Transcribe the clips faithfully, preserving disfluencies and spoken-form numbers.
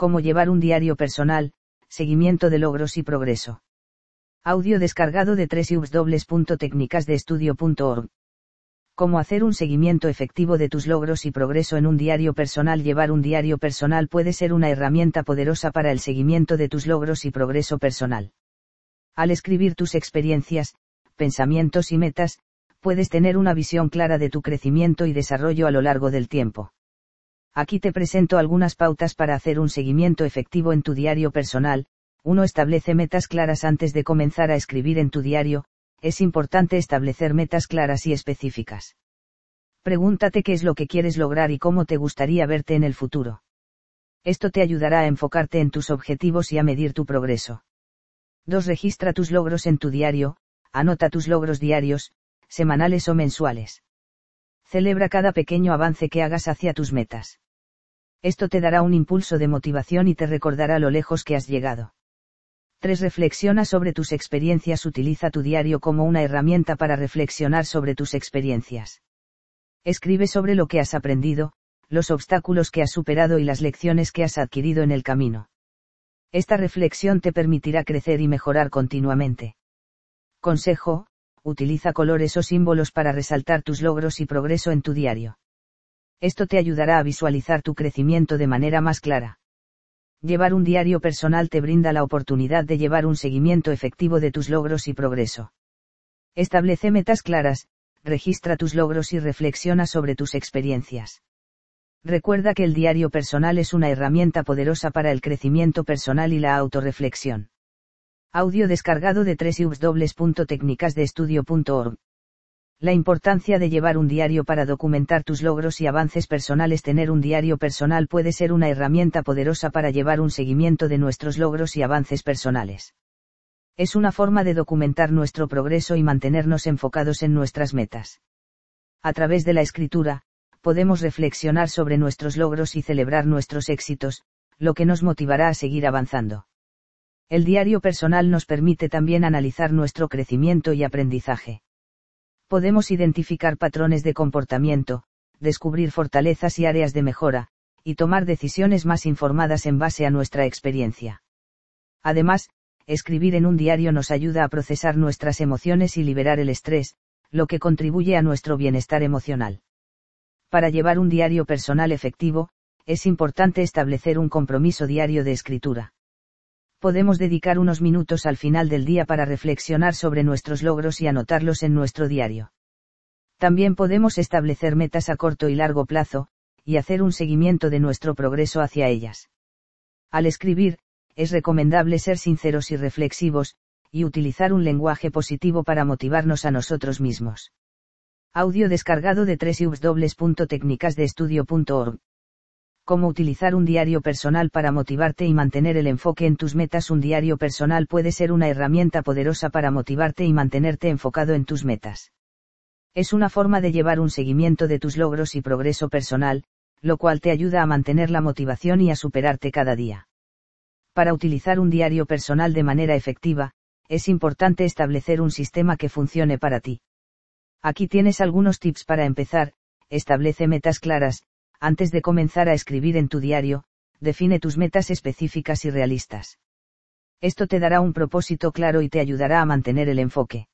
Cómo llevar un diario personal, seguimiento de logros y progreso. Audio descargado de doble u doble u doble u punto técnicas de estudio punto org. Cómo hacer un seguimiento efectivo de tus logros y progreso en un diario personal. Llevar un diario personal puede ser una herramienta poderosa para el seguimiento de tus logros y progreso personal. Al escribir tus experiencias, pensamientos y metas, puedes tener una visión clara de tu crecimiento y desarrollo a lo largo del tiempo. Aquí te presento algunas pautas para hacer un seguimiento efectivo en tu diario personal. uno Establece metas claras antes de comenzar a escribir en tu diario. Es importante establecer metas claras y específicas. Pregúntate qué es lo que quieres lograr y cómo te gustaría verte en el futuro. Esto te ayudará a enfocarte en tus objetivos y a medir tu progreso. dos Registra tus logros en tu diario. Anota tus logros diarios, semanales o mensuales. Celebra cada pequeño avance que hagas hacia tus metas. Esto te dará un impulso de motivación y te recordará lo lejos que has llegado. tres Reflexiona sobre tus experiencias. Utiliza tu diario como una herramienta para reflexionar sobre tus experiencias. Escribe sobre lo que has aprendido, los obstáculos que has superado y las lecciones que has adquirido en el camino. Esta reflexión te permitirá crecer y mejorar continuamente. Consejo: utiliza colores o símbolos para resaltar tus logros y progreso en tu diario. Esto te ayudará a visualizar tu crecimiento de manera más clara. Llevar un diario personal te brinda la oportunidad de llevar un seguimiento efectivo de tus logros y progreso. Establece metas claras, registra tus logros y reflexiona sobre tus experiencias. Recuerda que el diario personal es una herramienta poderosa para el crecimiento personal y la autorreflexión. Audio descargado de doble u doble u doble u punto técnicas de estudio punto org. La importancia de llevar un diario para documentar tus logros y avances personales. Tener un diario personal puede ser una herramienta poderosa para llevar un seguimiento de nuestros logros y avances personales. Es una forma de documentar nuestro progreso y mantenernos enfocados en nuestras metas. A través de la escritura, podemos reflexionar sobre nuestros logros y celebrar nuestros éxitos, lo que nos motivará a seguir avanzando. El diario personal nos permite también analizar nuestro crecimiento y aprendizaje. Podemos identificar patrones de comportamiento, descubrir fortalezas y áreas de mejora, y tomar decisiones más informadas en base a nuestra experiencia. Además, escribir en un diario nos ayuda a procesar nuestras emociones y liberar el estrés, lo que contribuye a nuestro bienestar emocional. Para llevar un diario personal efectivo, es importante establecer un compromiso diario de escritura. Podemos dedicar unos minutos al final del día para reflexionar sobre nuestros logros y anotarlos en nuestro diario. También podemos establecer metas a corto y largo plazo, y hacer un seguimiento de nuestro progreso hacia ellas. Al escribir, es recomendable ser sinceros y reflexivos, y utilizar un lenguaje positivo para motivarnos a nosotros mismos. Audio descargado de doble u doble u doble u punto técnicas de estudio punto org. Cómo utilizar un diario personal para motivarte y mantener el enfoque en tus metas. Un diario personal puede ser una herramienta poderosa para motivarte y mantenerte enfocado en tus metas. Es una forma de llevar un seguimiento de tus logros y progreso personal, lo cual te ayuda a mantener la motivación y a superarte cada día. Para utilizar un diario personal de manera efectiva, es importante establecer un sistema que funcione para ti. Aquí tienes algunos tips para empezar. Establece metas claras. Antes de comenzar a escribir en tu diario, define tus metas específicas y realistas. Esto te dará un propósito claro y te ayudará a mantener el enfoque.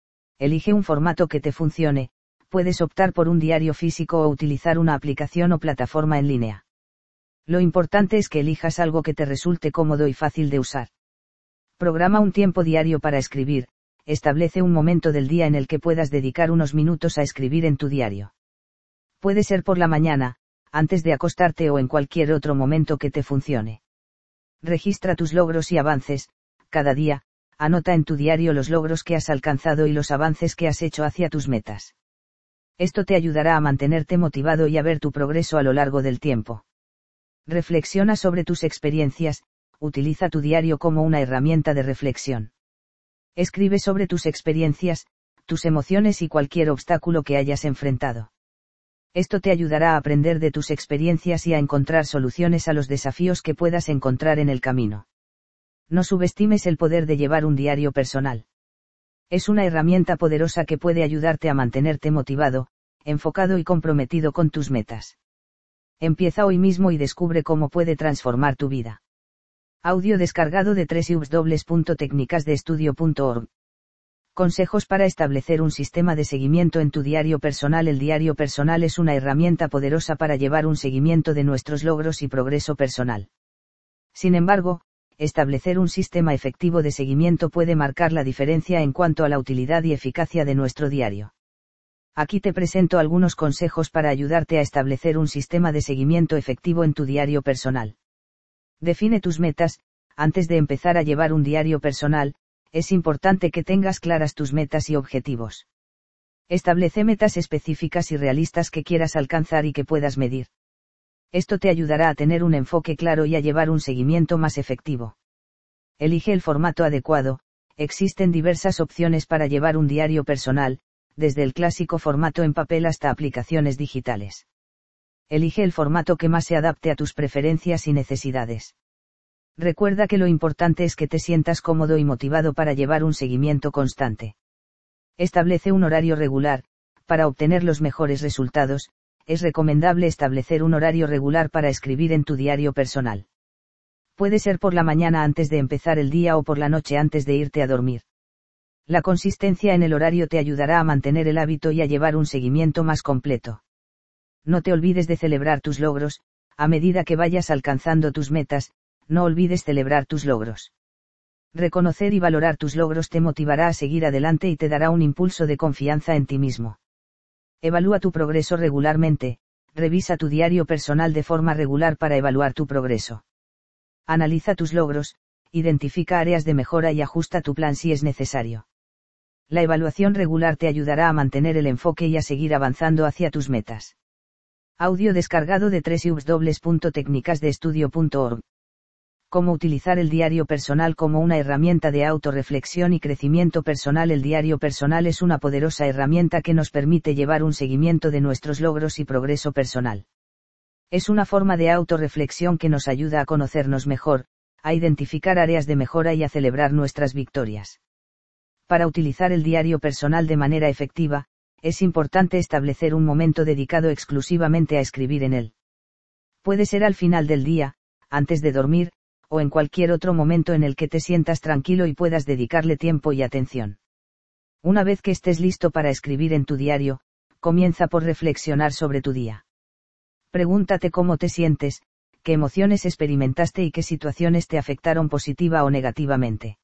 Elige un formato que te funcione. Puedes optar por un diario físico o utilizar una aplicación o plataforma en línea. Lo importante es que elijas algo que te resulte cómodo y fácil de usar. Programa un tiempo diario para escribir. Establece un momento del día en el que puedas dedicar unos minutos a escribir en tu diario. Puede ser por la mañana, antes de acostarte o en cualquier otro momento que te funcione. Registra tus logros y avances. Cada día, anota en tu diario los logros que has alcanzado y los avances que has hecho hacia tus metas. Esto te ayudará a mantenerte motivado y a ver tu progreso a lo largo del tiempo. Reflexiona sobre tus experiencias. Utiliza tu diario como una herramienta de reflexión. Escribe sobre tus experiencias, tus emociones y cualquier obstáculo que hayas enfrentado. Esto te ayudará a aprender de tus experiencias y a encontrar soluciones a los desafíos que puedas encontrar en el camino. No subestimes el poder de llevar un diario personal. Es una herramienta poderosa que puede ayudarte a mantenerte motivado, enfocado y comprometido con tus metas. Empieza hoy mismo y descubre cómo puede transformar tu vida. Audio descargado de doble u doble u doble u punto técnicas de estudio punto org. Consejos para establecer un sistema de seguimiento en tu diario personal. El diario personal es una herramienta poderosa para llevar un seguimiento de nuestros logros y progreso personal. Sin embargo, establecer un sistema efectivo de seguimiento puede marcar la diferencia en cuanto a la utilidad y eficacia de nuestro diario. Aquí te presento algunos consejos para ayudarte a establecer un sistema de seguimiento efectivo en tu diario personal. Define tus metas. Antes de empezar a llevar un diario personal, es importante que tengas claras tus metas y objetivos. Establece metas específicas y realistas que quieras alcanzar y que puedas medir. Esto te ayudará a tener un enfoque claro y a llevar un seguimiento más efectivo. Elige el formato adecuado. Existen diversas opciones para llevar un diario personal, desde el clásico formato en papel hasta aplicaciones digitales. Elige el formato que más se adapte a tus preferencias y necesidades. Recuerda que lo importante es que te sientas cómodo y motivado para llevar un seguimiento constante. Establece un horario regular. Para obtener los mejores resultados, es recomendable establecer un horario regular para escribir en tu diario personal. Puede ser por la mañana antes de empezar el día o por la noche antes de irte a dormir. La consistencia en el horario te ayudará a mantener el hábito y a llevar un seguimiento más completo. No te olvides de celebrar tus logros. A medida que vayas alcanzando tus metas, no olvides celebrar tus logros. Reconocer y valorar tus logros te motivará a seguir adelante y te dará un impulso de confianza en ti mismo. Evalúa tu progreso regularmente. Revisa tu diario personal de forma regular para evaluar tu progreso. Analiza tus logros, identifica áreas de mejora y ajusta tu plan si es necesario. La evaluación regular te ayudará a mantener el enfoque y a seguir avanzando hacia tus metas. Audio descargado de doble u doble u doble u punto técnicas de estudio punto org. Cómo utilizar el diario personal como una herramienta de autorreflexión y crecimiento personal. El diario personal es una poderosa herramienta que nos permite llevar un seguimiento de nuestros logros y progreso personal. Es una forma de autorreflexión que nos ayuda a conocernos mejor, a identificar áreas de mejora y a celebrar nuestras victorias. Para utilizar el diario personal de manera efectiva, es importante establecer un momento dedicado exclusivamente a escribir en él. Puede ser al final del día, antes de dormir, o en cualquier otro momento en el que te sientas tranquilo y puedas dedicarle tiempo y atención. Una vez que estés listo para escribir en tu diario, comienza por reflexionar sobre tu día. Pregúntate cómo te sientes, qué emociones experimentaste y qué situaciones te afectaron positiva o negativamente.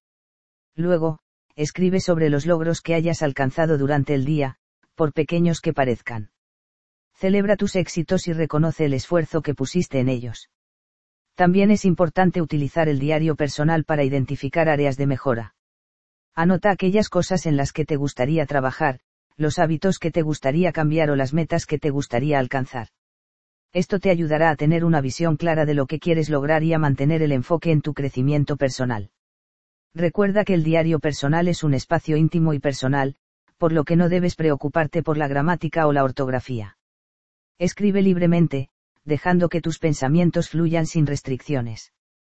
Luego, escribe sobre los logros que hayas alcanzado durante el día, por pequeños que parezcan. Celebra tus éxitos y reconoce el esfuerzo que pusiste en ellos. También es importante utilizar el diario personal para identificar áreas de mejora. Anota aquellas cosas en las que te gustaría trabajar, los hábitos que te gustaría cambiar o las metas que te gustaría alcanzar. Esto te ayudará a tener una visión clara de lo que quieres lograr y a mantener el enfoque en tu crecimiento personal. Recuerda que el diario personal es un espacio íntimo y personal, por lo que no debes preocuparte por la gramática o la ortografía. Escribe libremente, dejando que tus pensamientos fluyan sin restricciones.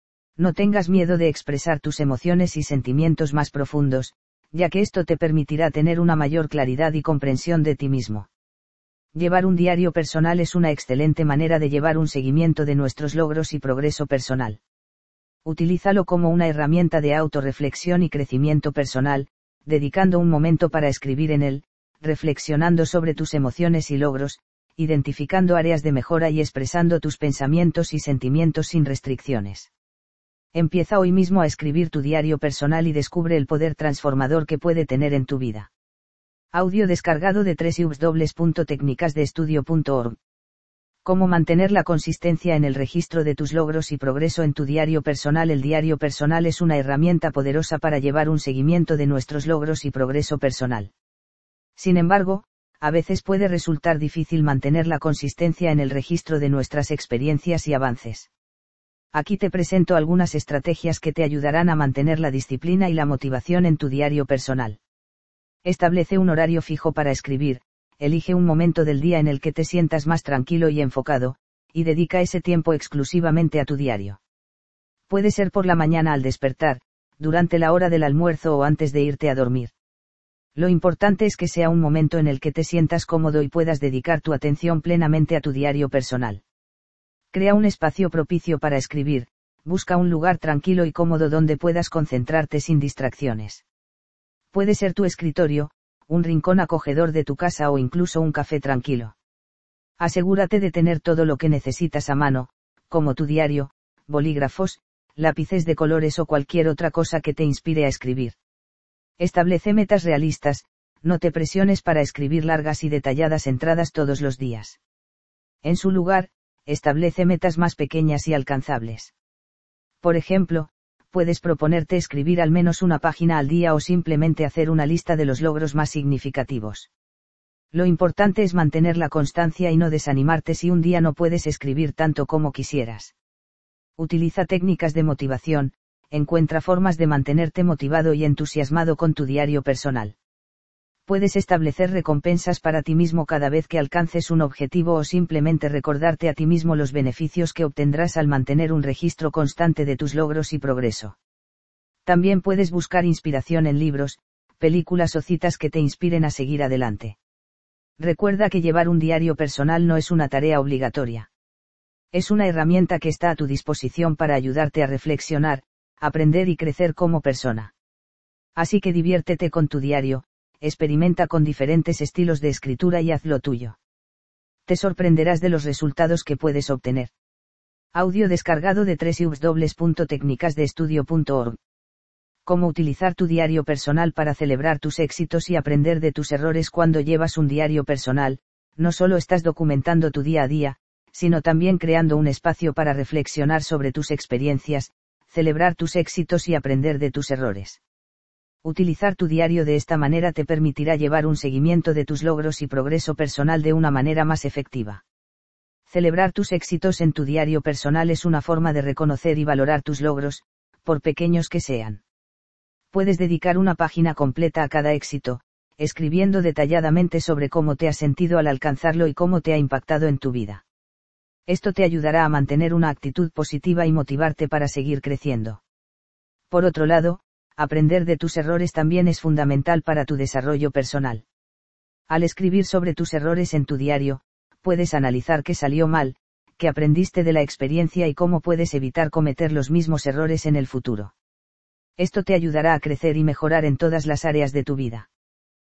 No tengas miedo de expresar tus emociones y sentimientos más profundos, ya que esto te permitirá tener una mayor claridad y comprensión de ti mismo. Llevar un diario personal es una excelente manera de llevar un seguimiento de nuestros logros y progreso personal. Utilízalo como una herramienta de autorreflexión y crecimiento personal, dedicando un momento para escribir en él, reflexionando sobre tus emociones y logros, identificando áreas de mejora y expresando tus pensamientos y sentimientos sin restricciones. Empieza hoy mismo a escribir tu diario personal y descubre el poder transformador que puede tener en tu vida. Audio descargado de doble u doble u doble u punto técnicas de estudio punto org. Cómo mantener la consistencia en el registro de tus logros y progreso en tu diario personal. El diario personal es una herramienta poderosa para llevar un seguimiento de nuestros logros y progreso personal. Sin embargo, a veces puede resultar difícil mantener la consistencia en el registro de nuestras experiencias y avances. Aquí te presento algunas estrategias que te ayudarán a mantener la disciplina y la motivación en tu diario personal. Establece un horario fijo para escribir. Elige un momento del día en el que te sientas más tranquilo y enfocado, y dedica ese tiempo exclusivamente a tu diario. Puede ser por la mañana al despertar, durante la hora del almuerzo o antes de irte a dormir. Lo importante es que sea un momento en el que te sientas cómodo y puedas dedicar tu atención plenamente a tu diario personal. Crea un espacio propicio para escribir, busca un lugar tranquilo y cómodo donde puedas concentrarte sin distracciones. Puede ser tu escritorio, un rincón acogedor de tu casa o incluso un café tranquilo. Asegúrate de tener todo lo que necesitas a mano, como tu diario, bolígrafos, lápices de colores o cualquier otra cosa que te inspire a escribir. Establece metas realistas, no te presiones para escribir largas y detalladas entradas todos los días. En su lugar, establece metas más pequeñas y alcanzables. Por ejemplo, puedes proponerte escribir al menos una página al día o simplemente hacer una lista de los logros más significativos. Lo importante es mantener la constancia y no desanimarte si un día no puedes escribir tanto como quisieras. Utiliza técnicas de motivación, encuentra formas de mantenerte motivado y entusiasmado con tu diario personal. Puedes establecer recompensas para ti mismo cada vez que alcances un objetivo o simplemente recordarte a ti mismo los beneficios que obtendrás al mantener un registro constante de tus logros y progreso. También puedes buscar inspiración en libros, películas o citas que te inspiren a seguir adelante. Recuerda que llevar un diario personal no es una tarea obligatoria. Es una herramienta que está a tu disposición para ayudarte a reflexionar, aprender y crecer como persona. Así que diviértete con tu diario, experimenta con diferentes estilos de escritura y haz lo tuyo. Te sorprenderás de los resultados que puedes obtener. Audio descargado de doble u doble u doble u punto técnicas de estudio punto org. Cómo utilizar tu diario personal para celebrar tus éxitos y aprender de tus errores. Cuando llevas un diario personal, no solo estás documentando tu día a día, sino también creando un espacio para reflexionar sobre tus experiencias, celebrar tus éxitos y aprender de tus errores. Utilizar tu diario de esta manera te permitirá llevar un seguimiento de tus logros y progreso personal de una manera más efectiva. Celebrar tus éxitos en tu diario personal es una forma de reconocer y valorar tus logros, por pequeños que sean. Puedes dedicar una página completa a cada éxito, escribiendo detalladamente sobre cómo te has sentido al alcanzarlo y cómo te ha impactado en tu vida. Esto te ayudará a mantener una actitud positiva y motivarte para seguir creciendo. Por otro lado, aprender de tus errores también es fundamental para tu desarrollo personal. Al escribir sobre tus errores en tu diario, puedes analizar qué salió mal, qué aprendiste de la experiencia y cómo puedes evitar cometer los mismos errores en el futuro. Esto te ayudará a crecer y mejorar en todas las áreas de tu vida.